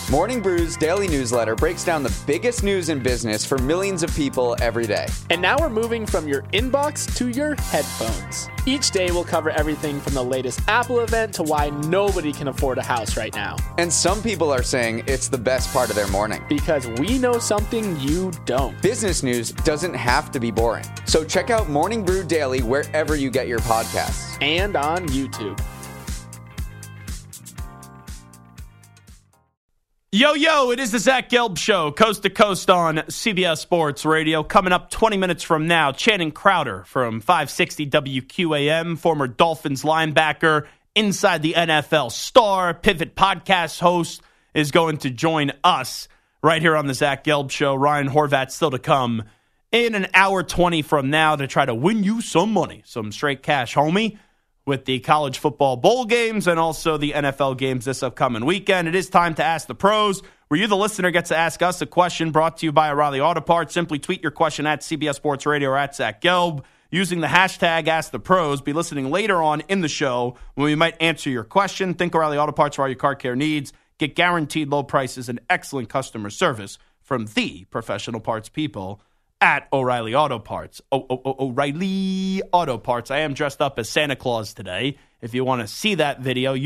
Morning Brew's daily newsletter breaks down the biggest news in business for millions of people every day. And now we're moving from your inbox to your headphones. Each day we'll cover everything from the latest Apple event to why nobody can afford a house right now. And some people are saying it's the best part of their morning. Because we know something you don't. Business news doesn't have to be boring. So check out Morning Brew Daily wherever you get your podcasts. And on YouTube. Yo, it is the Zach Gelb Show, coast to coast on CBS Sports Radio. Coming up 20 minutes from now, Channing Crowder from 560 WQAM, former Dolphins linebacker, Inside the NFL star, Pivot podcast host, is going to join us right here on the Zach Gelb Show. Ryan Horvat still to come in an hour 20 from now to try to win you some money, some straight cash, homie, with the college football bowl games and also the NFL games this upcoming weekend. It is time to Ask the Pros, where you, the listener, gets to ask us a question brought to you by O'Reilly Auto Parts. Simply tweet your question at CBS Sports Radio or at Zach Gelb using the hashtag Ask the Pros. Be listening later on in the show when we might answer your question. Think O'Reilly Auto Parts for all your car care needs. Get guaranteed low prices and excellent customer service from the professional parts people at O'Reilly Auto Parts. O'Reilly Auto Parts. I am dressed up as Santa Claus today. If you want to see that video,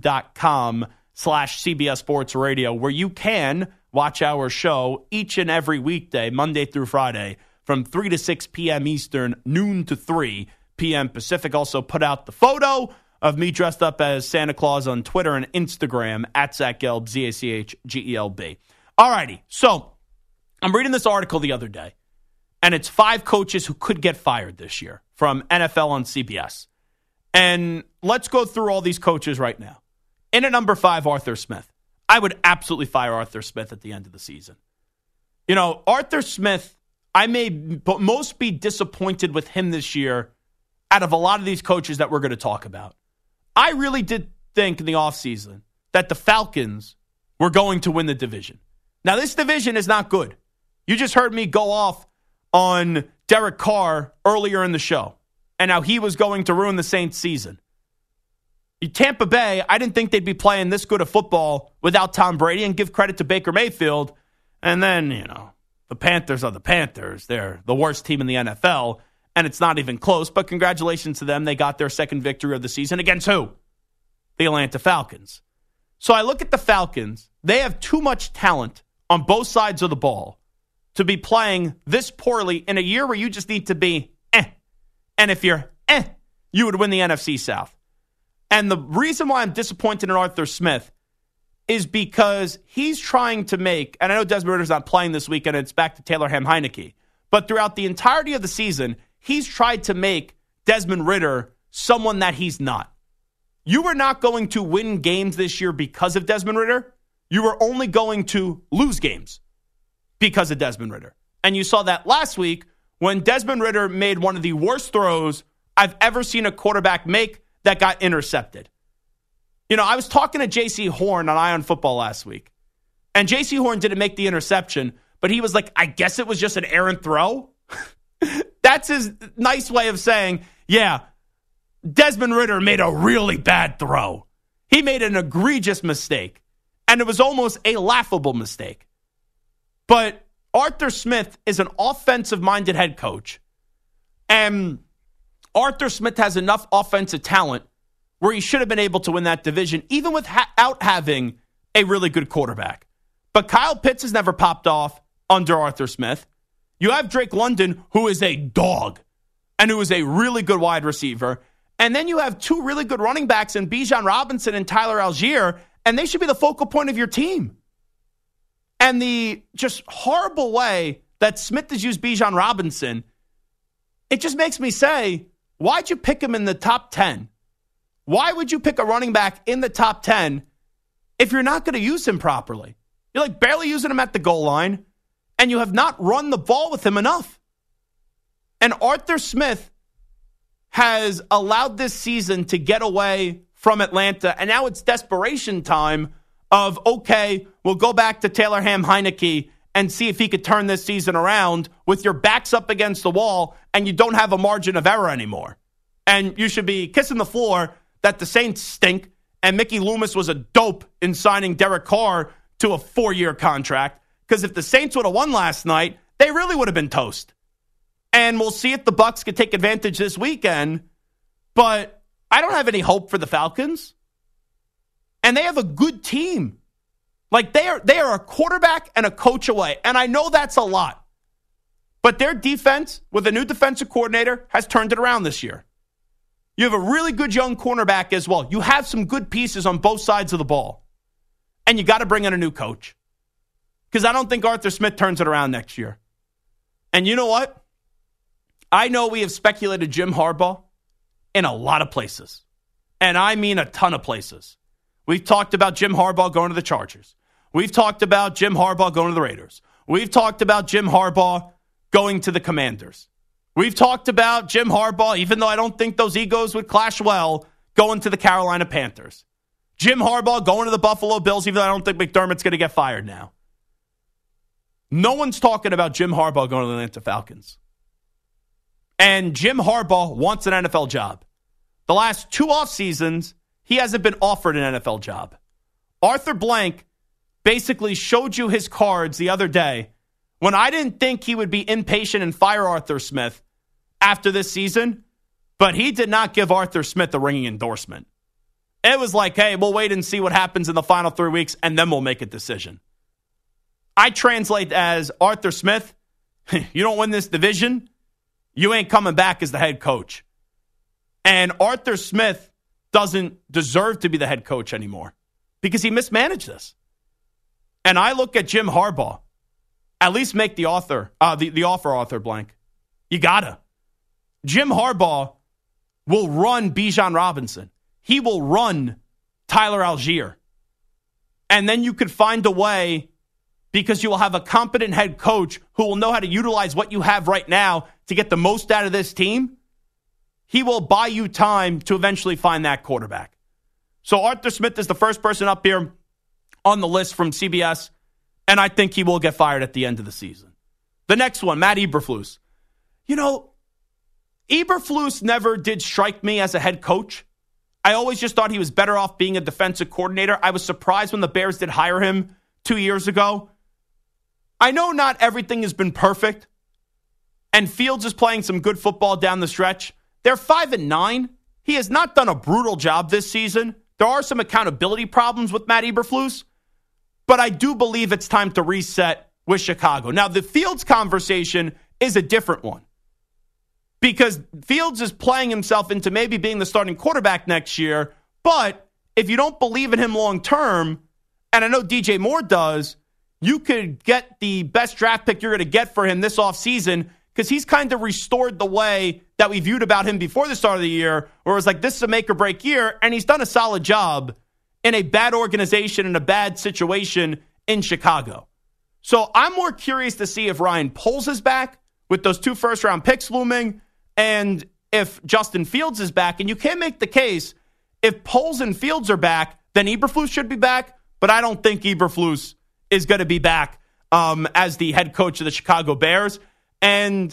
youtube.com/CBS Sports Radio, where you can watch our show each and every weekday, Monday through Friday, from 3 to 6 p.m. Eastern, noon to 3 p.m. Pacific. Also put out the photo of me dressed up as Santa Claus on Twitter and Instagram at Zach Gelb, ZACHGELB. All righty, so I'm reading this article the other day. And it's 5 coaches who could get fired this year from NFL on CBS. And let's go through all these coaches right now. In at number 5, Arthur Smith. I would absolutely fire Arthur Smith at the end of the season. You know, Arthur Smith, I may most be disappointed with him this year out of a lot of these coaches that we're going to talk about. I really did think in the offseason that the Falcons were going to win the division. Now, this division is not good. You just heard me go off on Derek Carr earlier in the show, and how he was going to ruin the Saints' season. Tampa Bay, I didn't think they'd be playing this good of football without Tom Brady, and give credit to Baker Mayfield. And then, you know, the Panthers are the Panthers. They're the worst team in the NFL, and it's not even close, but congratulations to them. They got their second victory of the season against who? The Atlanta Falcons. So I look at the Falcons. They have too much talent on both sides of the ball to be playing this poorly in a year where you just need to be And if you're you would win the NFC South. And the reason why I'm disappointed in Arthur Smith is because he's trying to make, and I know Desmond Ritter's not playing this weekend, it's back to Taylor Ham-Heineke, but throughout the entirety of the season, he's tried to make Desmond Ridder someone that he's not. You were not going to win games this year because of Desmond Ridder. You were only going to lose games because of Desmond Ridder. And you saw that last week when Desmond Ridder made one of the worst throws I've ever seen a quarterback make that got intercepted. You know, I was talking to J.C. Horn on Ion Football last week, and J.C. Horn didn't make the interception, but he was like, I guess it was just an errant throw. That's his nice way of saying, yeah, Desmond Ridder made a really bad throw. He made an egregious mistake, and it was almost a laughable mistake. But Arthur Smith is an offensive-minded head coach. And Arthur Smith has enough offensive talent where he should have been able to win that division, even without having a really good quarterback. But Kyle Pitts has never popped off under Arthur Smith. You have Drake London, who is a dog and who is a really good wide receiver. And then you have 2 really good running backs in Bijan Robinson and Tyler Algier, and they should be the focal point of your team. And the just horrible way that Smith has used Bijan Robinson, it just makes me say, why'd you pick him in the top 10? Why would you pick a running back in the top 10 if you're not going to use him properly? You're like barely using him at the goal line, and you have not run the ball with him enough. And Arthur Smith has allowed this season to get away from Atlanta, and now it's desperation time of, okay, we'll go back to Taylor Ham-Heineke and see if he could turn this season around with your backs up against the wall and you don't have a margin of error anymore. And you should be kissing the floor that the Saints stink and Mickey Loomis was a dope in signing Derek Carr to a 4-year contract, because if the Saints would have won last night, they really would have been toast. And we'll see if the Bucs could take advantage this weekend, but I don't have any hope for the Falcons. And they have a good team. Like, they are a quarterback and a coach away, and I know that's a lot. But their defense, with a new defensive coordinator, has turned it around this year. You have a really good young cornerback as well. You have some good pieces on both sides of the ball. And you got to bring in a new coach. Because I don't think Arthur Smith turns it around next year. And you know what? I know we have speculated Jim Harbaugh in a lot of places. And I mean a ton of places. We've talked about Jim Harbaugh going to the Chargers. We've talked about Jim Harbaugh going to the Raiders. We've talked about Jim Harbaugh going to the Commanders. We've talked about Jim Harbaugh, even though I don't think those egos would clash well, going to the Carolina Panthers. Jim Harbaugh going to the Buffalo Bills, even though I don't think McDermott's going to get fired now. No one's talking about Jim Harbaugh going to the Atlanta Falcons. And Jim Harbaugh wants an NFL job. The last 2 off seasons, he hasn't been offered an NFL job. Arthur Blank basically showed you his cards the other day when I didn't think he would be impatient and fire Arthur Smith after this season, but he did not give Arthur Smith a ringing endorsement. It was like, hey, we'll wait and see what happens in the final 3 weeks, and then we'll make a decision. I translate as Arthur Smith, you don't win this division, you ain't coming back as the head coach. And Arthur Smith doesn't deserve to be the head coach anymore because he mismanaged this. And I look at Jim Harbaugh. At least make the offer, Arthur Blank. You gotta. Jim Harbaugh will run Bijan Robinson. He will run Tyler Algier. And then you could find a way, because you will have a competent head coach who will know how to utilize what you have right now to get the most out of this team. He will buy you time to eventually find that quarterback. So Arthur Smith is the first person up here on the list from CBS, and I think he will get fired at the end of the season. The next one, Matt Eberflus. You know, Eberflus never did strike me as a head coach. I always just thought he was better off being a defensive coordinator. I was surprised when the Bears did hire him 2 years ago. I know not everything has been perfect, and Fields is playing some good football down the stretch. They're 5-9. He has not done a brutal job this season. There are some accountability problems with Matt Eberflus, but I do believe it's time to reset with Chicago. Now, the Fields conversation is a different one because Fields is playing himself into maybe being the starting quarterback next year, but if you don't believe in him long term, and I know DJ Moore does, you could get the best draft pick you're going to get for him this offseason because he's kind of restored the way that we viewed about him before the start of the year, where it was like, this is a make or break year, and he's done a solid job in a bad organization, in a bad situation in Chicago. So I'm more curious to see if Ryan Poles is back with those 2 first-round picks looming, and if Justin Fields is back. And you can't make the case, if Poles and Fields are back, then Eberflus should be back, but I don't think Eberflus is going to be back as the head coach of the Chicago Bears. And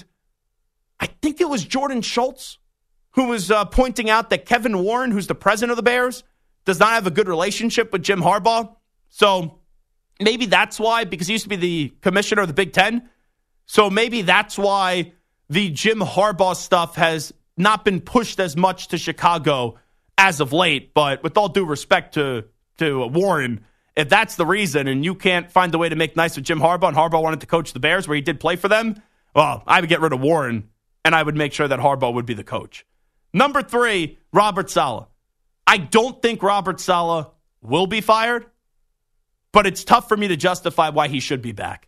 I think it was Jordan Schultz who was pointing out that Kevin Warren, who's the president of the Bears, does not have a good relationship with Jim Harbaugh. So maybe that's why, because he used to be the commissioner of the Big Ten. So maybe that's why the Jim Harbaugh stuff has not been pushed as much to Chicago as of late. But with all due respect to Warren, if that's the reason and you can't find a way to make nice with Jim Harbaugh, and Harbaugh wanted to coach the Bears where he did play for them, well, I would get rid of Warren and I would make sure that Harbaugh would be the coach. Number 3, Robert Saleh. I don't think Robert Saleh will be fired, but it's tough for me to justify why he should be back.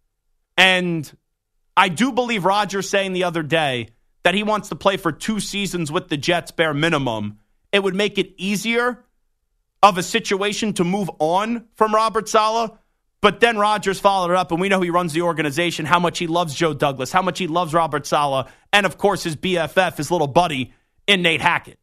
And I do believe Rodgers saying the other day that he wants to play for 2 seasons with the Jets bare minimum. It would make it easier of a situation to move on from Robert Saleh. But then Rodgers followed it up, and we know he runs the organization, how much he loves Joe Douglas, how much he loves Robert Saleh, and, of course, his BFF, his little buddy, in Nate Hackett.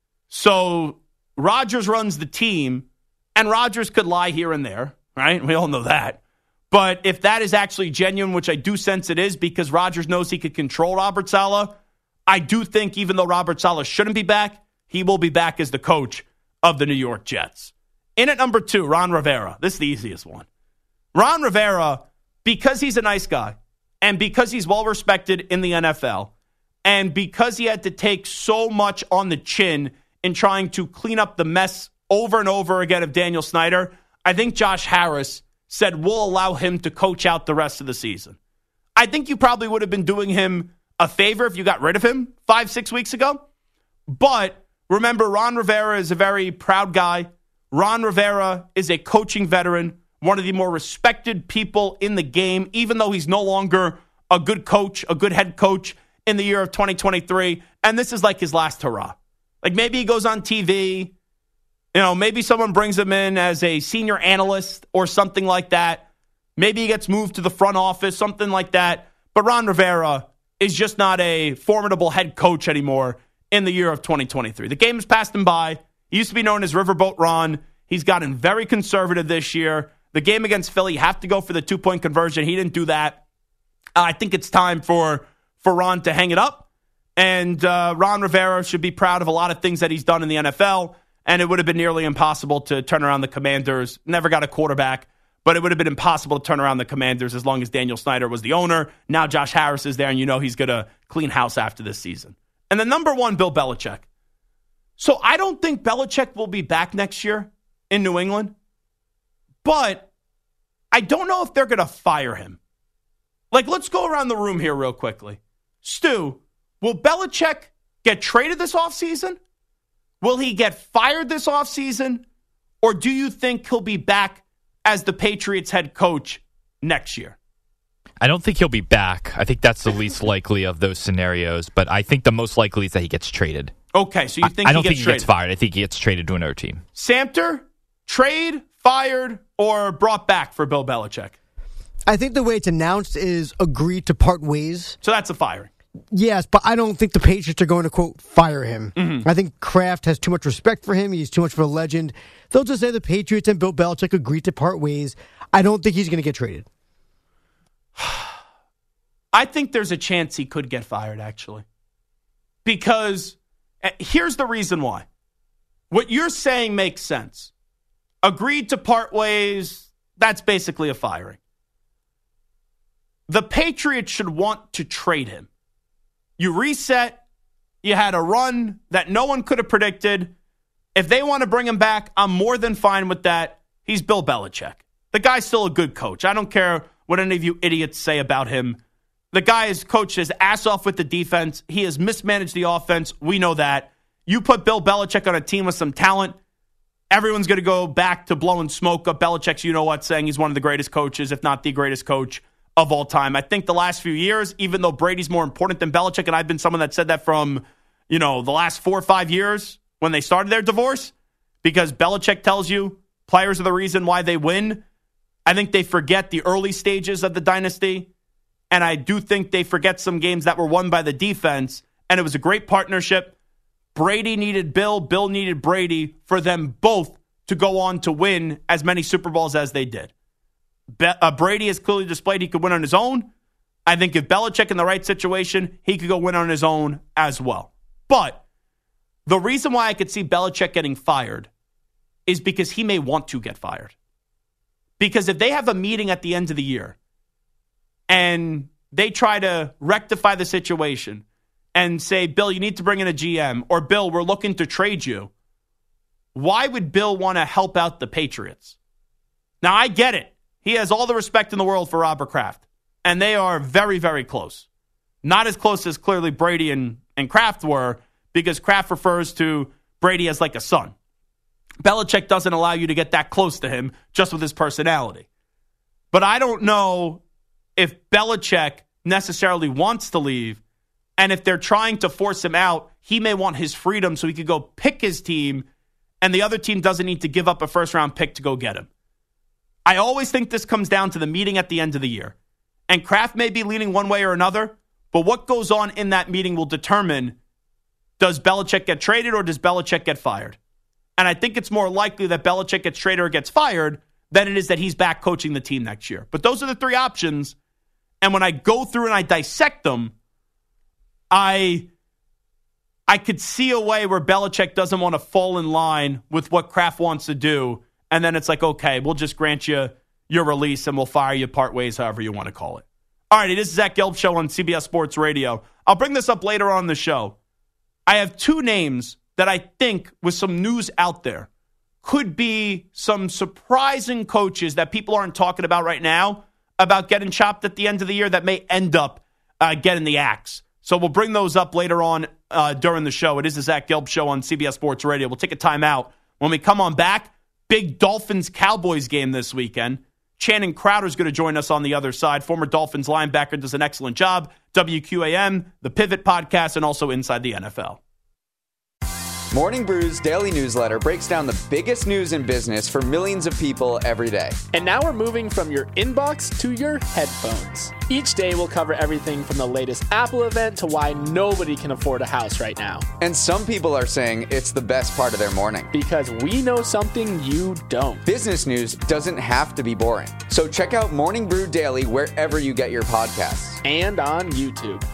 So Rodgers runs the team, and Rodgers could lie here and there, right? We all know that. But if that is actually genuine, which I do sense it is, because Rodgers knows he could control Robert Saleh, I do think even though Robert Saleh shouldn't be back, he will be back as the coach of the New York Jets. In at number 2, Ron Rivera. This is the easiest one. Ron Rivera, because he's a nice guy and because he's well respected in the NFL and because he had to take so much on the chin in trying to clean up the mess over and over again of Daniel Snyder, I think Josh Harris said, we'll allow him to coach out the rest of the season. I think you probably would have been doing him a favor if you got rid of him 5-6 weeks ago. But remember, Ron Rivera is a very proud guy. Ron Rivera is a coaching veteran, one of the more respected people in the game, even though he's no longer a good coach, a good head coach in the year of 2023. And this is like his last hurrah. Like maybe he goes on TV, maybe someone brings him in as a senior analyst or something like that. Maybe he gets moved to the front office, something like that. But Ron Rivera is just not a formidable head coach anymore in the year of 2023. The game has passed him by. He used to be known as Riverboat Ron. He's gotten very conservative this year. The game against Philly, you have to go for the 2-point conversion. He didn't do that. I think it's time for Ron to hang it up. And Ron Rivera should be proud of a lot of things that he's done in the NFL. And it would have been nearly impossible to turn around the Commanders. Never got a quarterback, but it would have been impossible to turn around the Commanders as long as Daniel Snyder was the owner. Now Josh Harris is there, and he's going to clean house after this season. And then number one, Bill Belichick. So I don't think Belichick will be back next year in New England, but I don't know if they're going to fire him. Let's go around the room here real quickly. Stu, will Belichick get traded this offseason? Will he get fired this offseason? Or do you think he'll be back as the Patriots head coach next year? I don't think he'll be back. I think that's the least likely of those scenarios, but I think the most likely is that he gets traded. Okay, so you think I don't think he gets fired. I think he gets traded to another team. Samter, trade, fired, or brought back for Bill Belichick? I think the way it's announced is agreed to part ways. So that's a firing. Yes, but I don't think the Patriots are going to, quote, fire him. Mm-hmm. I think Kraft has too much respect for him. He's too much of a legend. They'll just say the Patriots and Bill Belichick agreed to part ways. I don't think he's going to get traded. I think there's a chance he could get fired, actually. Because here's the reason why. What you're saying makes sense. Agreed to part ways, that's basically a firing. The Patriots should want to trade him. You reset. You had a run that no one could have predicted. If they want to bring him back, I'm more than fine with that. He's Bill Belichick. The guy's still a good coach. I don't care what any of you idiots say about him. The guy has coached his ass off with the defense. He has mismanaged the offense. We know that. You put Bill Belichick on a team with some talent, everyone's going to go back to blowing smoke up Belichick's you-know-what, saying he's one of the greatest coaches, if not the greatest coach of all time. I think the last few years, even though Brady's more important than Belichick, and I've been someone that said that from, the last 4 or 5 years when they started their divorce, because Belichick tells you players are the reason why they win. I think they forget the early stages of the dynasty, and I do think they forget some games that were won by the defense, and it was a great partnership. Brady needed Bill, Bill needed Brady for them both to go on to win as many Super Bowls as they did. Brady has clearly displayed he could win on his own. I think if Belichick in the right situation, he could go win on his own as well. But the reason why I could see Belichick getting fired is because he may want to get fired. Because if they have a meeting at the end of the year and they try to rectify the situation and say, Bill, you need to bring in a GM, or Bill, we're looking to trade you, why would Bill want to help out the Patriots? Now, I get it. He has all the respect in the world for Robert Kraft, and they are very, very close. Not as close as clearly Brady and Kraft were, because Kraft refers to Brady as like a son. Belichick doesn't allow you to get that close to him just with his personality. But I don't know if Belichick necessarily wants to leave, and if they're trying to force him out, he may want his freedom so he could go pick his team, and the other team doesn't need to give up a first-round pick to go get him. I always think this comes down to the meeting at the end of the year. And Kraft may be leaning one way or another, but what goes on in that meeting will determine, does Belichick get traded or does Belichick get fired? And I think it's more likely that Belichick gets traded or gets fired than it is that he's back coaching the team next year. But those are the three options. And when I go through and I dissect them, I could see a way where Belichick doesn't want to fall in line with what Kraft wants to do. And then it's like, okay, we'll just grant you your release, and we'll fire you part ways, however you want to call it. All right, it is Zach Gelb Show on CBS Sports Radio. I'll bring this up later on the show. I have two names that I think, with some news out there, could be some surprising coaches that people aren't talking about right now about getting chopped at the end of the year that may end up getting the axe. So we'll bring those up later on during the show. It is the Zach Gelb Show on CBS Sports Radio. We'll take a timeout. When we come on back, big Dolphins-Cowboys game this weekend. Channing Crowder's going to join us on the other side. Former Dolphins linebacker, does an excellent job. WQAM, the Pivot Podcast, and also Inside the NFL. Morning Brew's daily newsletter breaks down the biggest news in business for millions of people every day. And now we're moving from your inbox to your headphones. Each day we'll cover everything from the latest Apple event to why nobody can afford a house right now. And some people are saying it's the best part of their morning. Because we know something you don't. Business news doesn't have to be boring. So check out Morning Brew Daily wherever you get your podcasts. And on YouTube.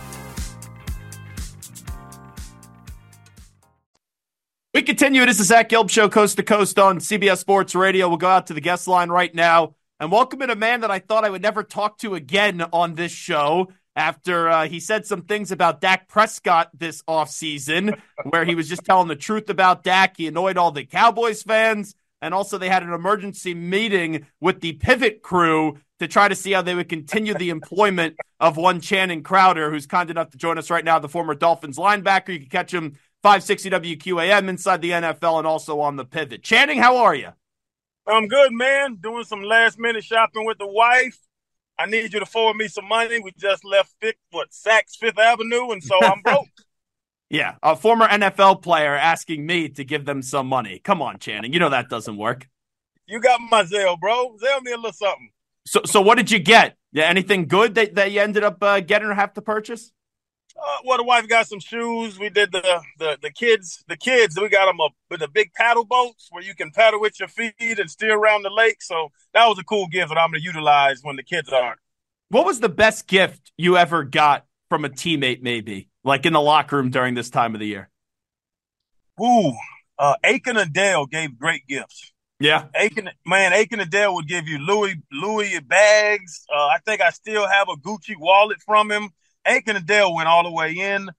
We continue. It is the Zach Gelb Show, coast to coast on CBS Sports Radio. We'll go out to the guest line right now and welcome in a man that I thought I would never talk to again on this show after he said some things about Dak Prescott this offseason, where he was just telling the truth about Dak. He annoyed all the Cowboys fans, and also they had an emergency meeting with the Pivot crew to try to see how they would continue the employment of one Channing Crowder, who's kind enough to join us right now, the former Dolphins linebacker. You can catch him 560 WQAM, Inside the NFL, and also on the Pivot. Channing, how are you? I'm good, man. Doing some last-minute shopping with the wife. I need you to forward me some money. We just left Saks Fifth Avenue, and so I'm broke. Yeah, a former NFL player asking me to give them some money. Come on, Channing. You know that doesn't work. You got my Zelle, bro. Zelle me a little something. So what did you get? Yeah, anything good that you ended up getting or have to purchase? Well, the wife got some shoes. We did the kids. We got them with the big paddle boats where you can paddle with your feet and steer around the lake. So that was a cool gift that I'm going to utilize when the kids aren't. What was the best gift you ever got from a teammate, maybe, like in the locker room during this time of the year? Ooh, Aiken and Dale gave great gifts. Yeah. Aiken and Dale would give you Louis bags. I think I still have a Gucci wallet from him. Aiken and Dale went all the way in.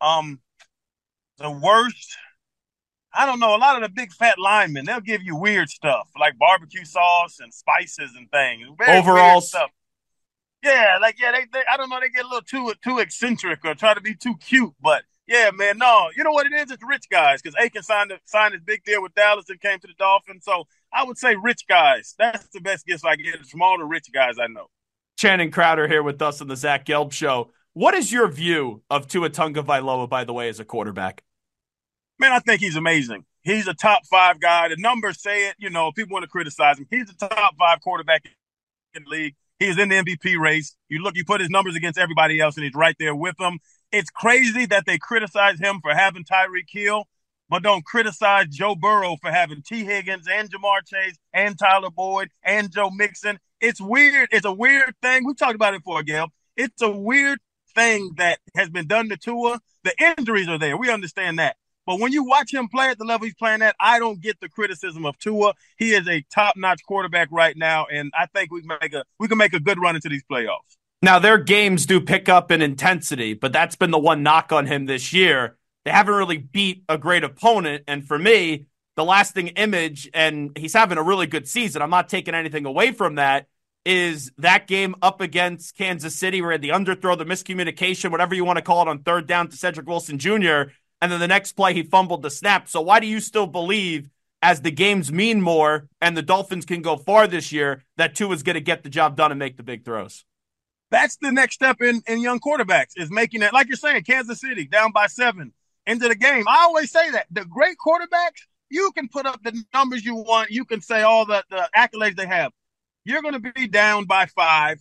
The worst, I don't know, a lot of the big fat linemen, they'll give you weird stuff like barbecue sauce and spices and things. Very overalls stuff. Yeah, they I don't know, they get a little too eccentric or try to be too cute, but yeah, man, no. You know what it is? It's rich guys, because Aiken signed his big deal with Dallas and came to the Dolphins. So I would say rich guys. That's the best gifts I get from all the rich guys I know. Channing Crowder here with us on the Zach Gelb Show. What is your view of Tua Tagovailoa, by the way, as a quarterback? Man, I think he's amazing. He's a top 5 guy. The numbers say it. You know, people want to criticize him. He's a top 5 quarterback in the league. He's in the MVP race. You put his numbers against everybody else, and he's right there with them. It's crazy that they criticize him for having Tyreek Hill, but don't criticize Joe Burrow for having T. Higgins and Jamar Chase and Tyler Boyd and Joe Mixon. It's weird. It's a weird thing. We talked about it before, Gail. It's a weird thing that has been done to Tua. The injuries are there. We understand that. But when you watch him play at the level he's playing at, I don't get the criticism of Tua. He is a top-notch quarterback right now, and I think we can make a good run into these playoffs. Now, their games do pick up in intensity, but that's been the one knock on him this year. They haven't really beat a great opponent, and for me, the lasting image, and he's having a really good season, I'm not taking anything away from that, is that game up against Kansas City where the underthrow, the miscommunication, whatever you want to call it, on third down to Cedric Wilson Jr., and then the next play he fumbled the snap. So why do you still believe, as the games mean more and the Dolphins can go far this year, that Tua's going to get the job done and make the big throws? That's the next step in young quarterbacks, is making that, like you're saying, Kansas City down by 7 into the game. I always say that. The great quarterbacks, you can put up the numbers you want. You can say all the accolades they have. You're going to be down by 5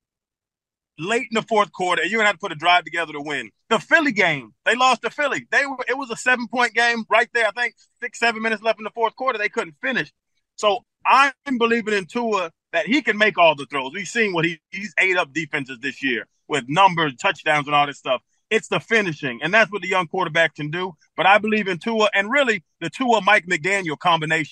late in the fourth quarter, and you're going to have to put a drive together to win. The Philly game, they lost to Philly. It was a 7-point game right there. I think 6-7 minutes left in the fourth quarter. They couldn't finish. So I'm believing in Tua that he can make all the throws. We've seen what he's ate up defenses this year with numbers, touchdowns, and all this stuff. It's the finishing, and that's what the young quarterback can do. But I believe in Tua, and really the Tua-Mike McDaniel combination.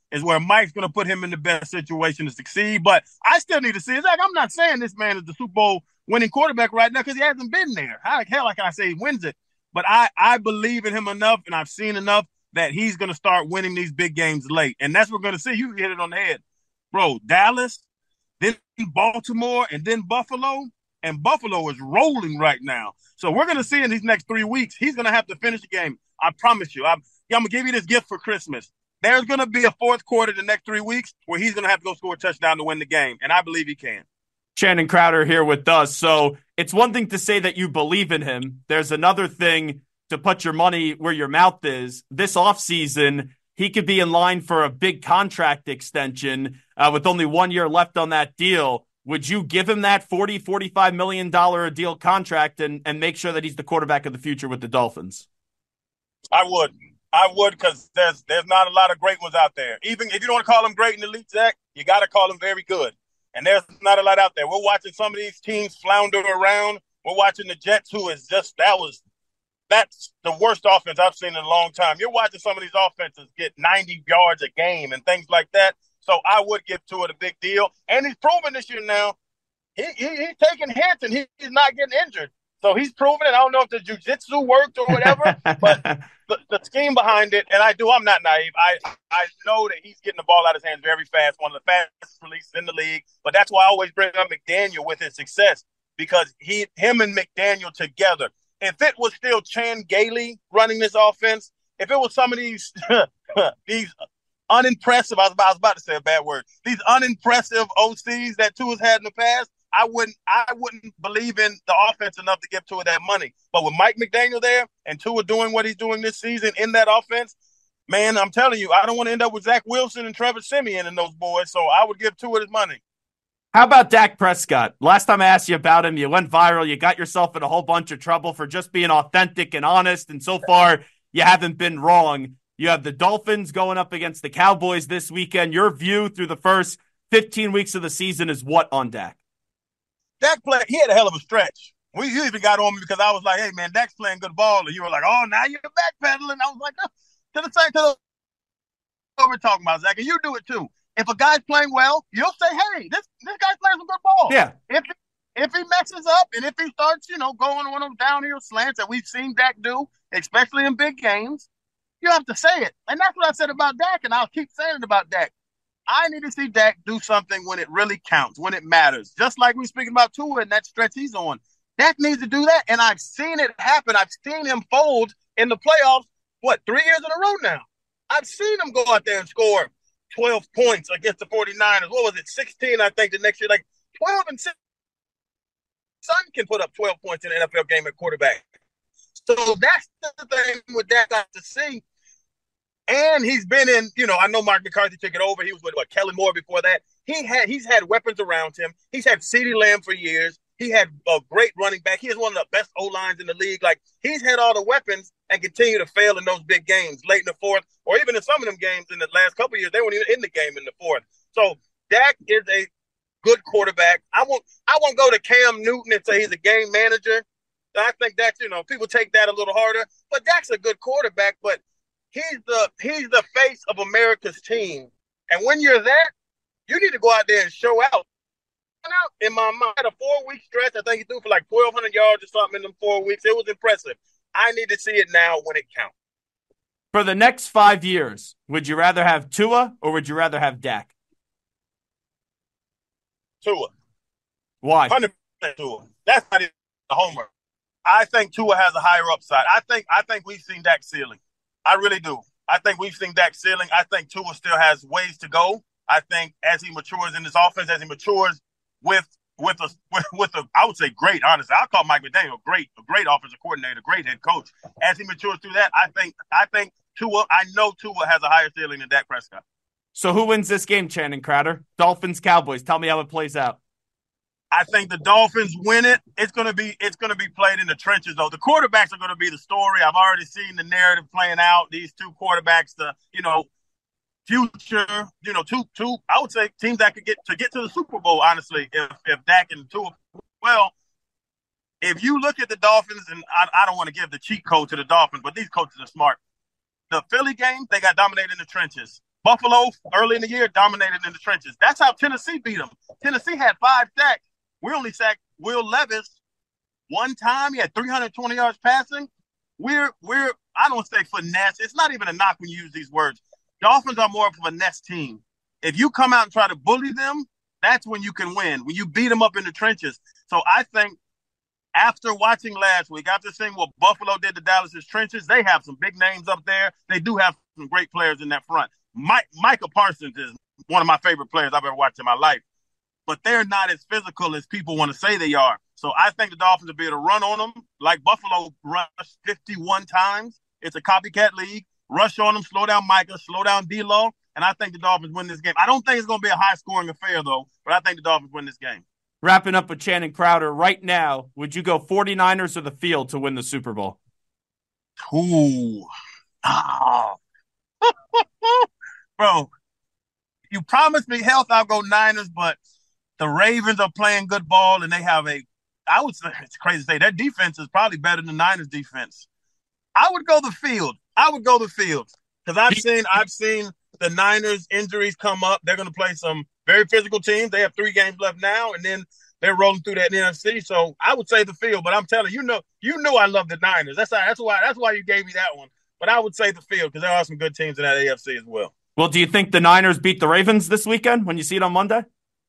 is where Mike's going to put him in the best situation to succeed. But I still need to see it. Zach, I'm not saying this man is the Super Bowl winning quarterback right now because he hasn't been there. How the hell can I say he wins it? But I believe in him enough, and I've seen enough that he's going to start winning these big games late. And that's what we're going to see. You hit it on the head. Bro, Dallas, then Baltimore, and then Buffalo. And Buffalo is rolling right now. So we're going to see in these next 3 weeks, he's going to have to finish the game. I promise you. I'm going to give you this gift for Christmas. There's going to be a fourth quarter the next 3 weeks where he's going to have to go score a touchdown to win the game. And I believe he can. Channing Crowder here with us. So it's one thing to say that you believe in him. There's another thing to put your money where your mouth is. This offseason, he could be in line for a big contract extension with only 1 year left on that deal. Would you give him that $40-45 million a deal contract and make sure that he's the quarterback of the future with the Dolphins? I would because there's not a lot of great ones out there. Even if you don't want to call them great in the league, Zach, you got to call them very good. And there's not a lot out there. We're watching some of these teams flounder around. We're watching the Jets, who is just that's the worst offense I've seen in a long time. You're watching some of these offenses get 90 yards a game and things like that. So I would give Tua a big deal. And he's proven this year now. He's taking hits and he's not getting injured. So he's proven it. I don't know if the jiu-jitsu worked or whatever, but the scheme behind it, and I'm not naive. I know that he's getting the ball out of his hands very fast, one of the fastest releases in the league. But that's why I always bring up McDaniel with his success because him and McDaniel together. If it was still Chan Gailey running this offense, if it was some of these unimpressive, I was about to say a bad word, these unimpressive OCs that Tua's had in the past, I wouldn't believe in the offense enough to give Tua that money. But with Mike McDaniel there and Tua doing what he's doing this season in that offense, man, I'm telling you, I don't want to end up with Zach Wilson and Trevor Siemian and those boys, so I would give Tua his money. How about Dak Prescott? Last time I asked you about him, you went viral. You got yourself in a whole bunch of trouble for just being authentic and honest, and so far you haven't been wrong. You have the Dolphins going up against the Cowboys this weekend. Your view through the first 15 weeks of the season is what on Dak? Dak he had a hell of a stretch. You even got on me because I was like, hey, man, Dak's playing good ball. And you were like, oh, now you're backpedaling. I was like, to what we're talking about, Zach. And you do it too. If a guy's playing well, you'll say, hey, this guy's playing some good ball. Yeah. If he messes up and if he starts, going on those downhill slants that we've seen Dak do, especially in big games, you have to say it. And that's what I said about Dak, and I'll keep saying it about Dak. I need to see Dak do something when it really counts, when it matters. Just like we're speaking about Tua and that stretch he's on. Dak needs to do that, and I've seen it happen. I've seen him fold in the playoffs, 3 years in a row now. I've seen him go out there and score 12 points against the 49ers. What was it, 16, I think, the next year? Like 12 and 6. Son can put up 12 points in an NFL game at quarterback. So that's the thing with Dak I have to see. And he's been in, I know Mark McCarthy took it over. He was with Kellen Moore before that. He's had weapons around him. He's had CeeDee Lamb for years. He had a great running back. He has one of the best O-lines in the league. Like, he's had all the weapons and continue to fail in those big games late in the fourth, or even in some of them games in the last couple of years, they weren't even in the game in the fourth. So Dak is a good quarterback. I won't go to Cam Newton and say he's a game manager. I think that's, people take that a little harder. But Dak's a good quarterback, but he's the face of America's team. And when you're that, you need to go out there and show out. In my mind, a 4-week stretch, I think he threw for like 1,200 yards or something in them 4 weeks. It was impressive. I need to see it now when it counts. For the next 5 years, would you rather have Tua or would you rather have Dak? Tua. Why? 100% Tua. That's not even a homer. I think Tua has a higher upside. I think we've seen Dak's ceiling. I really do. I think we've seen Dak's ceiling. I think Tua still has ways to go. I think as he matures in this offense, as he matures with a I would say great, honestly. I'll call Mike McDaniel a great offensive coordinator, great head coach. As he matures through that, I think Tua, I know Tua has a higher ceiling than Dak Prescott. So who wins this game, Channing Crowder? Dolphins, Cowboys. Tell me how it plays out. I think the Dolphins win it. It's gonna be played in the trenches though. The quarterbacks are gonna be the story. I've already seen the narrative playing out. These two quarterbacks, future, two I would say teams that could get to the Super Bowl, honestly, if Dak and Tua. Well, if you look at the Dolphins, and I don't want to give the cheat code to the Dolphins, but these coaches are smart. The Philly game, they got dominated in the trenches. Buffalo, early in the year, dominated in the trenches. That's how Tennessee beat them. Tennessee had 5 sacks. We only sacked Will Levis one time. He had 320 yards passing. We're I don't say finesse. It's not even a knock when you use these words. Dolphins are more of a finesse team. If you come out and try to bully them, that's when you can win, when you beat them up in the trenches. So I think after watching last week, after seeing what Buffalo did to Dallas's trenches, they have some big names up there. They do have some great players in that front. Micah Parsons is one of my favorite players I've ever watched in my life. But they're not as physical as people want to say they are. So I think the Dolphins will be able to run on them like Buffalo rushed 51 times. It's a copycat league. Rush on them, slow down Micah, slow down D-Lo, and I think the Dolphins win this game. I don't think it's going to be a high-scoring affair, though, but I think the Dolphins win this game. Wrapping up with Channing Crowder, right now, would you go 49ers or the field to win the Super Bowl? Ooh. Oh. Bro, you promised me health, I'll go Niners, but the Ravens are playing good ball, and they have I would say, it's crazy to say, their defense is probably better than the Niners' defense. I would go the field. Because I've seen the Niners injuries come up. They're going to play some very physical teams. They have 3 games left now, and then they're rolling through that NFC. So I would say the field, but I'm telling you, you know I love the Niners. That's why you gave me that one. But I would say the field because there are some good teams in that AFC as well. Well, do you think the Niners beat the Ravens this weekend when you see it on Monday?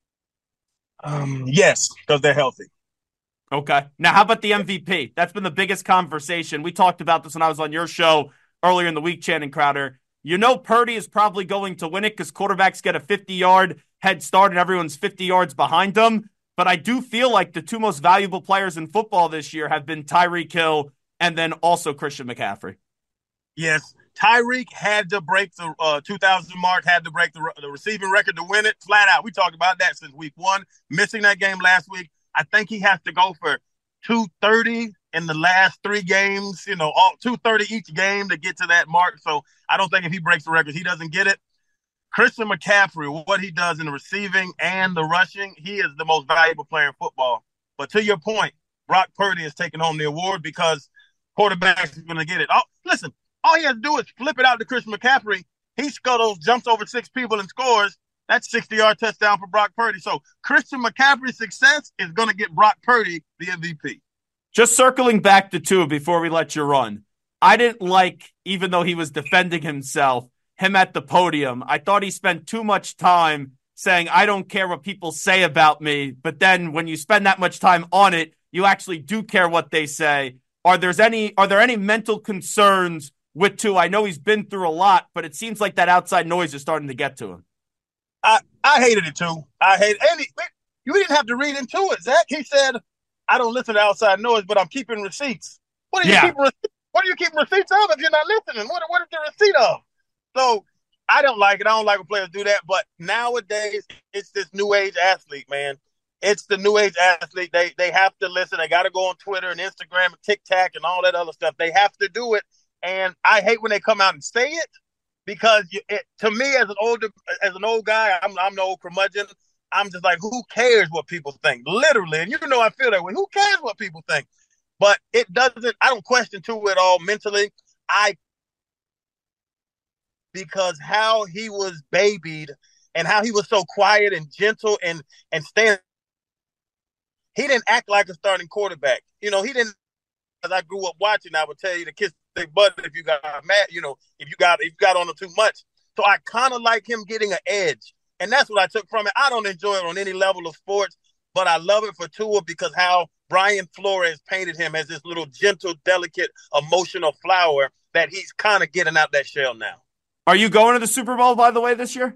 Yes, because they're healthy. Okay. Now, how about the MVP? That's been the biggest conversation. We talked about this when I was on your show earlier in the week, Channing Crowder. You know Purdy is probably going to win it because quarterbacks get a 50-yard head start and everyone's 50 yards behind them. But I do feel like the 2 most valuable players in football this year have been Tyreek Hill and then also Christian McCaffrey. Yes, Tyreek had to break the 2,000 mark, had to break the receiving record to win it flat out. We talked about that since week 1, missing that game last week. I think he has to go for 230 in the last 3 games, all 230 each game to get to that mark. So I don't think if he breaks the record, he doesn't get it. Christian McCaffrey, what he does in the receiving and the rushing, he is the most valuable player in football. But to your point, Brock Purdy is taking home the award because quarterbacks are going to get it. Listen, all he has to do is flip it out to Christian McCaffrey. He scuttles, jumps over 6 people and scores. That's 60-yard touchdown for Brock Purdy. So Christian McCaffrey's success is going to get Brock Purdy the MVP. Just circling back to Tua before we let you run. I didn't like, even though he was defending himself, him at the podium. I thought he spent too much time saying, I don't care what people say about me. But then when you spend that much time on it, you actually do care what they say. Are there any mental concerns with Tua? I know he's been through a lot, but it seems like that outside noise is starting to get to him. I hated it too. You didn't have to read into it, Zach. He said, I don't listen to outside noise, but I'm keeping receipts. What are you keeping receipts of if you're not listening? What is the receipt of? So I don't like it. I don't like when players do that. But nowadays, it's this new age athlete, man. It's the new age athlete. They have to listen. They got to go on Twitter and Instagram and TikTok and all that other stuff. They have to do it. And I hate when they come out and say it. Because to me, as an old guy, I'm the old curmudgeon. I'm just like, who cares what people think? Literally, and I feel that way. Who cares what people think? But it doesn't. I don't question Tua at all mentally. Because how he was babied and how he was so quiet and gentle and stand. He didn't act like a starting quarterback. He didn't. As I grew up watching, I would tell you to kiss their butt if you got mad, if you got on them too much. So I kind of like him getting an edge. And that's what I took from it. I don't enjoy it on any level of sports, but I love it for Tua because how Brian Flores painted him as this little gentle, delicate, emotional flower that he's kind of getting out that shell now. Are you going to the Super Bowl, by the way, this year?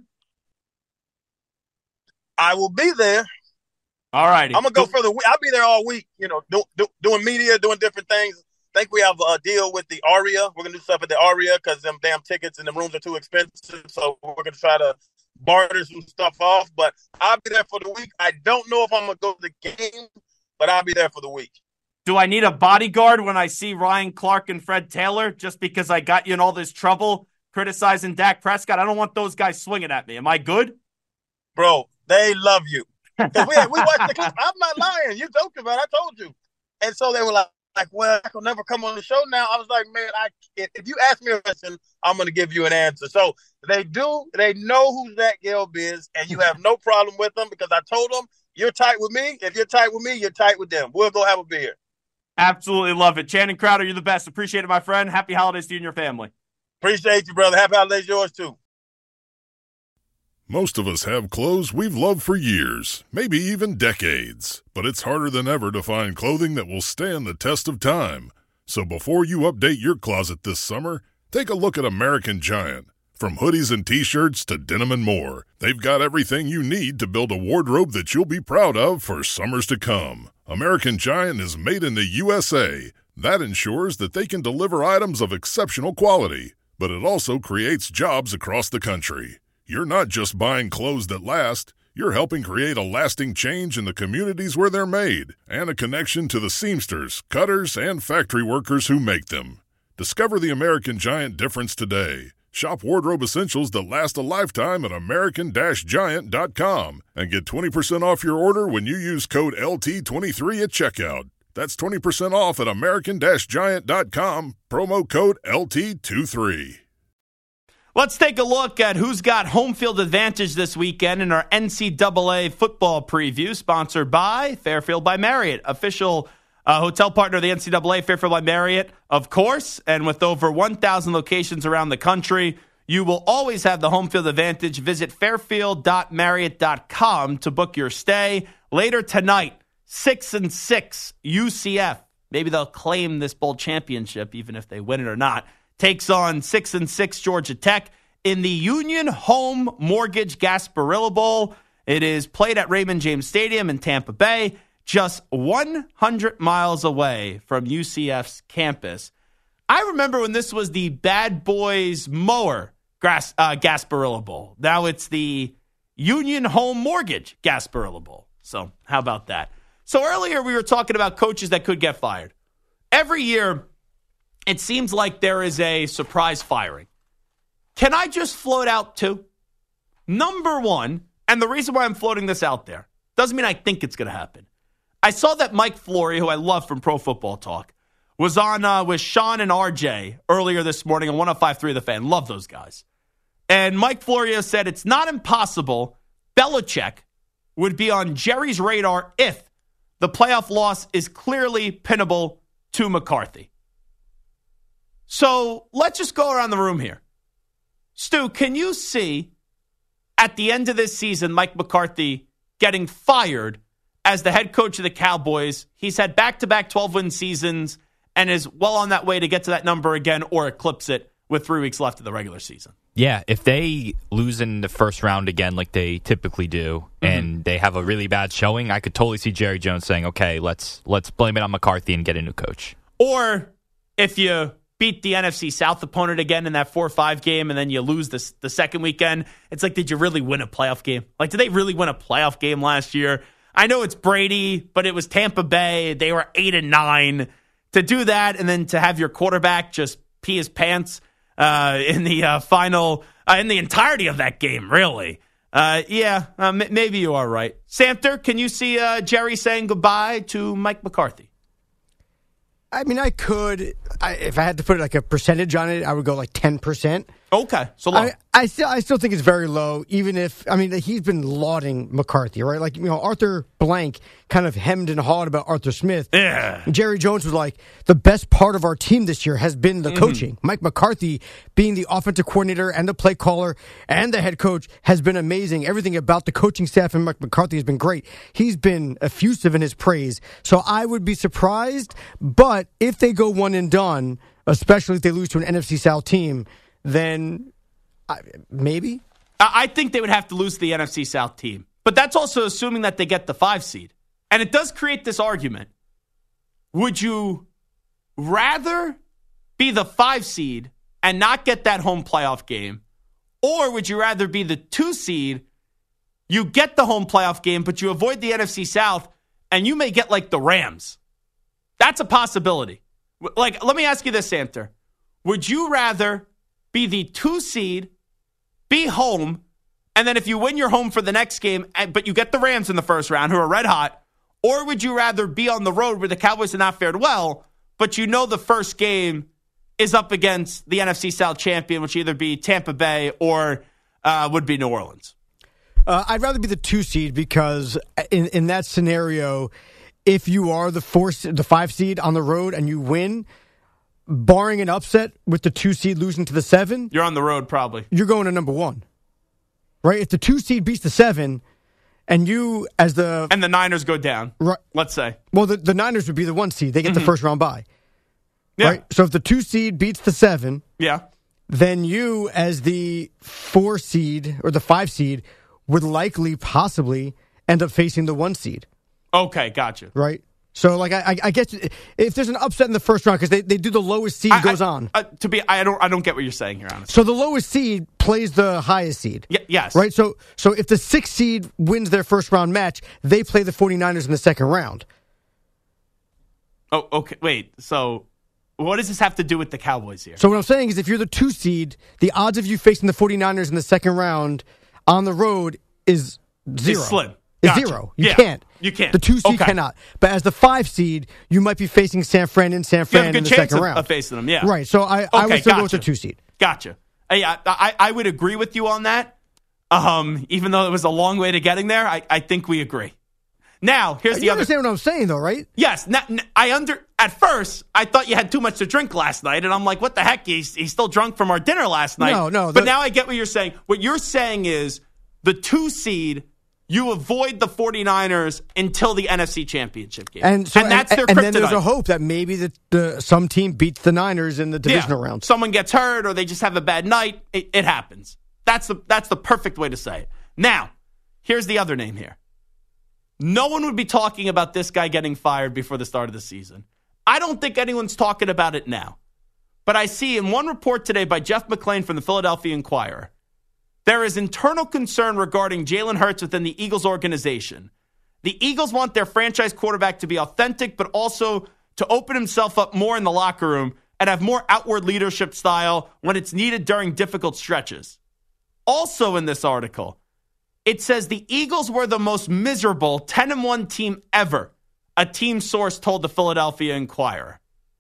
I will be there. All righty. I'm going to go for I'll be there all week, doing media, doing different things. I think we have a deal with the Aria. We're going to do stuff at the Aria because them damn tickets and the rooms are too expensive. So we're going to try to barter some stuff off. But I'll be there for the week. I don't know if I'm going to go to the game, but I'll be there for the week. Do I need a bodyguard when I see Ryan Clark and Fred Taylor just because I got you in all this trouble criticizing Dak Prescott? I don't want those guys swinging at me. Am I good? Bro, they love you. Because we watched the clip. I'm not lying. You joked about it. I told you. And so they were like, like, well, I can never come on the show now. I was like, man, if you ask me a question, I'm going to give you an answer. So they know who Zach Gelb is, and you have no problem with them because I told them, you're tight with me. If you're tight with me, you're tight with them. We'll go have a beer. Absolutely love it. Channing Crowder, you're the best. Appreciate it, my friend. Happy holidays to you and your family. Appreciate you, brother. Happy holidays yours, too. Most of us have clothes we've loved for years, maybe even decades. But it's harder than ever to find clothing that will stand the test of time. So before you update your closet this summer, take a look at American Giant. From hoodies and t-shirts to denim and more, they've got everything you need to build a wardrobe that you'll be proud of for summers to come. American Giant is made in the USA. That ensures that they can deliver items of exceptional quality, but it also creates jobs across the country. You're not just buying clothes that last, you're helping create a lasting change in the communities where they're made, and a connection to the seamsters, cutters, and factory workers who make them. Discover the American Giant difference today. Shop wardrobe essentials that last a lifetime at American-Giant.com and get 20% off your order when you use code LT23 at checkout. That's 20% off at American-Giant.com, promo code LT23. Let's take a look at who's got home field advantage this weekend in our NCAA football preview, sponsored by Fairfield by Marriott, official hotel partner of the NCAA, Fairfield by Marriott, of course. And with over 1,000 locations around the country, you will always have the home field advantage. Visit fairfield.marriott.com to book your stay. Later tonight, 6-6 UCF. Maybe they'll claim this bowl championship, even if they win it or not. Takes on 6-6 Georgia Tech in the Union Home Mortgage Gasparilla Bowl. It is played at Raymond James Stadium in Tampa Bay, just 100 miles away from UCF's campus. I remember when this was the Bad Boys Mower Gasparilla Bowl. Now it's the Union Home Mortgage Gasparilla Bowl. So how about that? So earlier we were talking about coaches that could get fired. Every year, it seems like there is a surprise firing. Can I just float out two? Number one, and the reason why I'm floating this out there, doesn't mean I think it's going to happen. I saw that Mike Flory, who I love from Pro Football Talk, was on with Sean and RJ earlier this morning on 105.3 The Fan. Love those guys. And Mike Florio said it's not impossible Belichick would be on Jerry's radar if the playoff loss is clearly pinnable to McCarthy. So let's just go around the room here. Stu, can you see at the end of this season Mike McCarthy getting fired as the head coach of the Cowboys? He's had back-to-back 12-win seasons and is well on that way to get to that number again or eclipse it with 3 weeks left of the regular season. Yeah, if they lose in the first round again like they typically do, and they have a really bad showing, I could totally see Jerry Jones saying, okay, let's blame it on McCarthy and get a new coach. Or if you beat the NFC South opponent again in that 4-5 game and then you lose the second weekend, it's like, did you really win a playoff game? Like, did they really win a playoff game last year? I know it's Brady, but it was Tampa Bay. They were 8-9. To do that and then to have your quarterback just pee his pants in the final, in the entirety of that game, really. Maybe you are right. Samter, can you see Jerry saying goodbye to Mike McCarthy? I mean, I could. If I had to put like a percentage on it, I would go like 10%. Okay, so low. I still think it's very low, even if, I mean, he's been lauding McCarthy, right? Like, Arthur Blank kind of hemmed and hawed about Arthur Smith. Yeah. And Jerry Jones was like, the best part of our team this year has been the coaching. Mike McCarthy being the offensive coordinator and the play caller and the head coach has been amazing. Everything about the coaching staff and Mike McCarthy has been great. He's been effusive in his praise. So I would be surprised, but if they go one and done, especially if they lose to an NFC South team, then maybe. I think they would have to lose to the NFC South team. But that's also assuming that they get the 5 seed. And it does create this argument. Would you rather be the 5 seed and not get that home playoff game? Or would you rather be the 2 seed, you get the home playoff game, but you avoid the NFC South, and you may get like the Rams? That's a possibility. Like, let me ask you this, Samter. Would you rather be the 2 seed, be home, and then if you win, you're home for the next game, but you get the Rams in the first round, who are red hot? Or would you rather be on the road where the Cowboys have not fared well, but you know the first game is up against the NFC South champion, which either be Tampa Bay or would be New Orleans? I'd rather be the 2 seed because in that scenario, if you are the 5 seed on the road and you win, barring an upset with the 2 seed losing to the 7, you're on the road probably. You're going to number 1, right? If the 2 seed beats the 7, and you as the and the Niners go down, right? Let's say, well, the Niners would be the 1 seed; they get the first round bye, yeah. Right? So if the 2 seed beats the 7, yeah, then you as the 4 seed or the 5 seed would likely, possibly end up facing the 1 seed. Okay, gotcha. Right? So, like, I guess if there's an upset in the first round, because they do the lowest seed goes on. I don't get what you're saying here, honestly. So the lowest seed plays the highest seed. Yes. Right? So if the 6th seed wins their first round match, they play the 49ers in the second round. Oh, okay. Wait. So what does this have to do with the Cowboys here? So what I'm saying is if you're the 2 seed, the odds of you facing the 49ers in the second round on the road is 0. It's slim. It's Gotcha. 0. You can't. You can't. The 2 seed cannot. But as the 5 seed, you might be facing San Fran in the second round. Of facing them, yeah. Right. So I would still go with the 2 seed. Gotcha. Yeah, I would agree with you on that. Even though it was a long way to getting there, I think we agree. Now, here's the other. You understand what I'm saying, though, right? Yes. At first, I thought you had too much to drink last night, and I'm like, what the heck? He's still drunk from our dinner last night. No. But now I get what you're saying. What you're saying is the 2 seed, you avoid the 49ers until the NFC Championship game. And that's their kryptonite. And then there's a hope that maybe some team beats the Niners in the divisional round. Someone gets hurt or they just have a bad night. It happens. That's the perfect way to say it. Now, here's the other name here. No one would be talking about this guy getting fired before the start of the season. I don't think anyone's talking about it now. But I see in one report today by Jeff McClain from the Philadelphia Inquirer, there is internal concern regarding Jalen Hurts within the Eagles organization. The Eagles want their franchise quarterback to be authentic, but also to open himself up more in the locker room and have more outward leadership style when it's needed during difficult stretches. Also in this article, it says the Eagles were the most miserable 10-1 team ever, a team source told the Philadelphia Inquirer.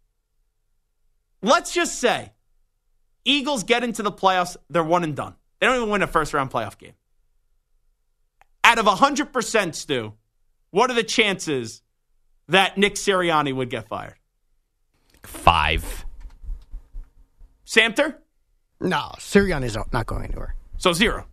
Let's just say Eagles get into the playoffs, they're one and done. They don't even win a first-round playoff game. Out of 100%, Stu, what are the chances that Nick Sirianni would get fired? 5. Samter? No, Sirianni's not going anywhere. So 0.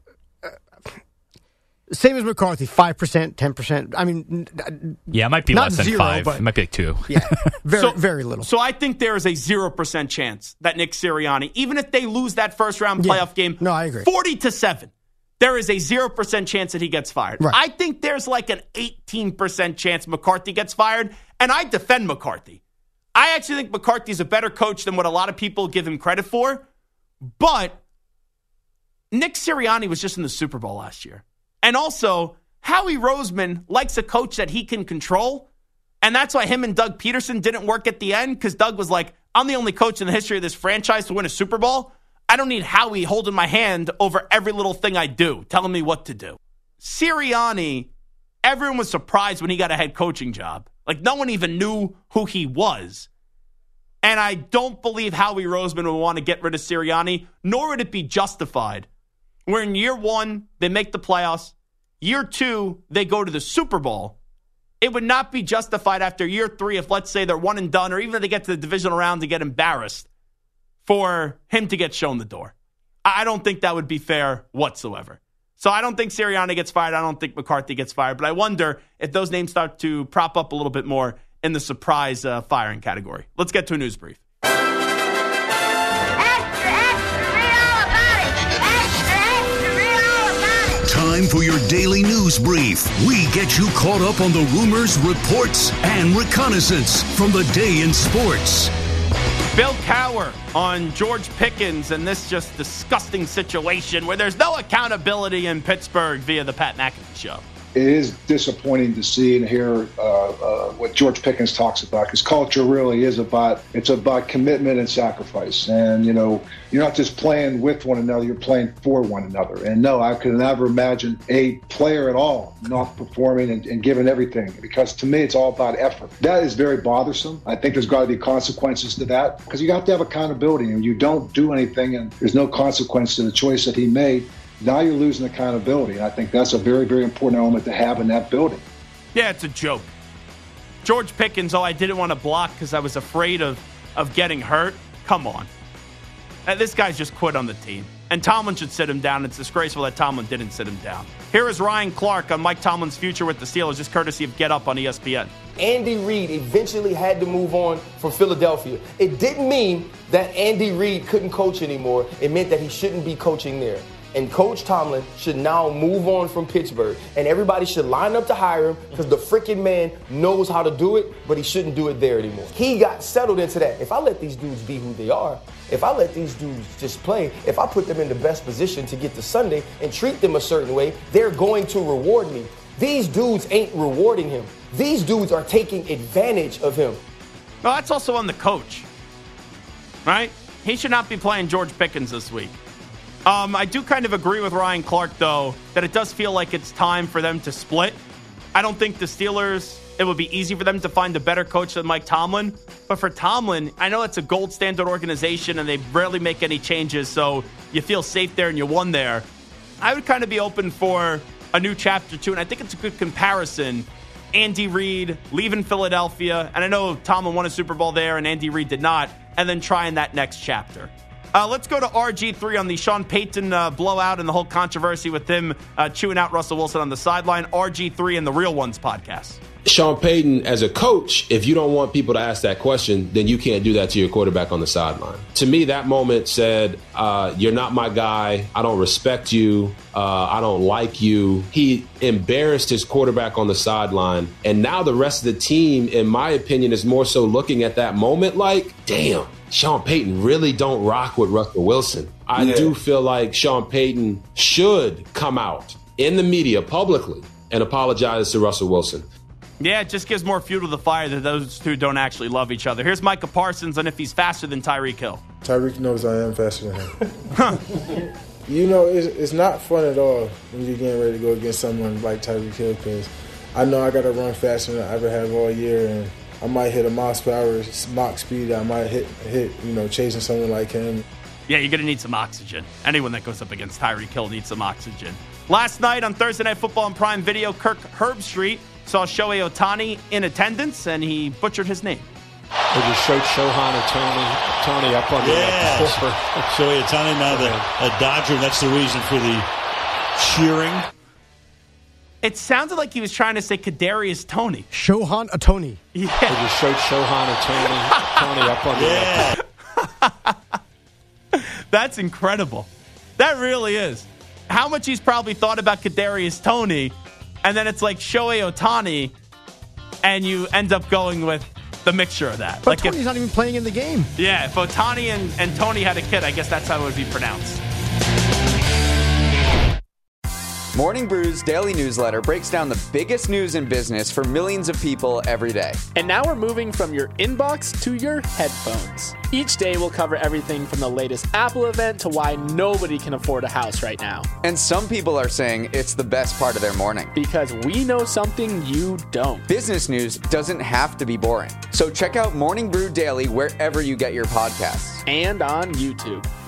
Same as McCarthy, 5%, 10%. I mean, yeah, it might be less than 0, 5. but it might be like 2. Yeah, very little. So I think there is a 0% chance that Nick Sirianni, even if they lose that first-round playoff game, no, I agree. 40-7, there is a 0% chance that he gets fired. Right. I think there's like an 18% chance McCarthy gets fired, and I defend McCarthy. I actually think McCarthy's a better coach than what a lot of people give him credit for, but Nick Sirianni was just in the Super Bowl last year. And also, Howie Roseman likes a coach that he can control. And that's why him and Doug Peterson didn't work at the end, because Doug was like, I'm the only coach in the history of this franchise to win a Super Bowl. I don't need Howie holding my hand over every little thing I do, telling me what to do. Sirianni, everyone was surprised when he got a head coaching job. Like, no one even knew who he was. And I don't believe Howie Roseman would want to get rid of Sirianni, nor would it be justified. Where in year 1, they make the playoffs. Year 2, they go to the Super Bowl. It would not be justified after year 3 if, let's say, they're one and done, or even if they get to the divisional round and get embarrassed, for him to get shown the door. I don't think that would be fair whatsoever. So I don't think Sirianni gets fired. I don't think McCarthy gets fired. But I wonder if those names start to prop up a little bit more in the surprise firing category. Let's get to a news brief. Time for your daily news brief. We get you caught up on the rumors, reports, and reconnaissance from the day in sports. Bill Cowher on George Pickens and this just disgusting situation where there's no accountability in Pittsburgh via the Pat McAfee show. it is disappointing to see and hear what George Pickens talks about, because culture really is about commitment and sacrifice. And, you're not just playing with one another, you're playing for one another. And no, I could never imagine a player at all not performing and giving everything, because to me, it's all about effort. That is very bothersome. I think there's got to be consequences to that, because you have to have accountability. And you don't do anything and there's no consequence to the choice that he made, now you're losing accountability. And I think that's a very, very important element to have in that building. Yeah, it's a joke. George Pickens, I didn't want to block because I was afraid of getting hurt. Come on. This guy's just quit on the team. And Tomlin should sit him down. It's disgraceful that Tomlin didn't sit him down. Here is Ryan Clark on Mike Tomlin's future with the Steelers, just courtesy of Get Up on ESPN. Andy Reid eventually had to move on from Philadelphia. It didn't mean that Andy Reid couldn't coach anymore. It meant that he shouldn't be coaching there. And Coach Tomlin should now move on from Pittsburgh. And everybody should line up to hire him, because the freaking man knows how to do it, but he shouldn't do it there anymore. He got settled into that. If I let these dudes be who they are, if I let these dudes just play, if I put them in the best position to get to Sunday and treat them a certain way, they're going to reward me. These dudes ain't rewarding him. These dudes are taking advantage of him. Well, that's also on the coach, right? He should not be playing George Pickens this week. I do kind of agree with Ryan Clark, though, that it does feel like it's time for them to split. I don't think the Steelers, it would be easy for them to find a better coach than Mike Tomlin. But for Tomlin, I know it's a gold standard organization and they rarely make any changes, so you feel safe there and you won there. I would kind of be open for a new chapter, too, and I think it's a good comparison. Andy Reid leaving Philadelphia, and I know Tomlin won a Super Bowl there and Andy Reid did not, and then trying that next chapter. Let's go to RG3 on the Sean Payton blowout and the whole controversy with him chewing out Russell Wilson on the sideline. RG3 and the Real Ones podcast. Sean Payton, as a coach, if you don't want people to ask that question, then you can't do that to your quarterback on the sideline. To me, that moment said, you're not my guy. I don't respect you. I don't like you. He embarrassed his quarterback on the sideline. And now the rest of the team, in my opinion, is more so looking at that moment like, damn, Sean Payton really don't rock with Russell Wilson. I do feel like Sean Payton should come out in the media publicly and apologize to Russell Wilson. Yeah, it just gives more fuel to the fire that those two don't actually love each other. Here's Micah Parsons on if he's faster than Tyreek Hill. Tyreek knows I am faster than him. It's not fun at all when you're getting ready to go against someone like Tyreek Hill, because I know I got to run faster than I ever have all year, and I might hit a miles per hour Mach speed. I might hit chasing someone like him. Yeah, you're going to need some oxygen. Anyone that goes up against Tyreek Hill needs some oxygen. Last night on Thursday Night Football on Prime Video, Kirk Herbstreit saw Shohei Ohtani in attendance, and he butchered his name. They just showed Shohei Ohtani up on the Shohei Ohtani, now a Dodger. That's the reason for the cheering. It sounded like he was trying to say Kadarius Toney. Shohan Ohtani. Yeah. They just showed Shohei Ohtani up on the That's incredible. That really is. How much he's probably thought about Kadarius Toney, and then it's like Shohei Ohtani, and you end up going with the mixture of that. But like Tony's not even playing in the game. Yeah, if Ohtani and Toney had a kid, I guess that's how it would be pronounced. Morning Brews Daily Newsletter breaks down the biggest news in business for millions of people every day. And now we're moving from your inbox to your headphones. Each day we'll cover everything from the latest Apple event to why nobody can afford a house right now. And some people are saying it's the best part of their morning. Because we know something you don't. Business news doesn't have to be boring. So check out Morning Brew Daily wherever you get your podcasts. And on YouTube.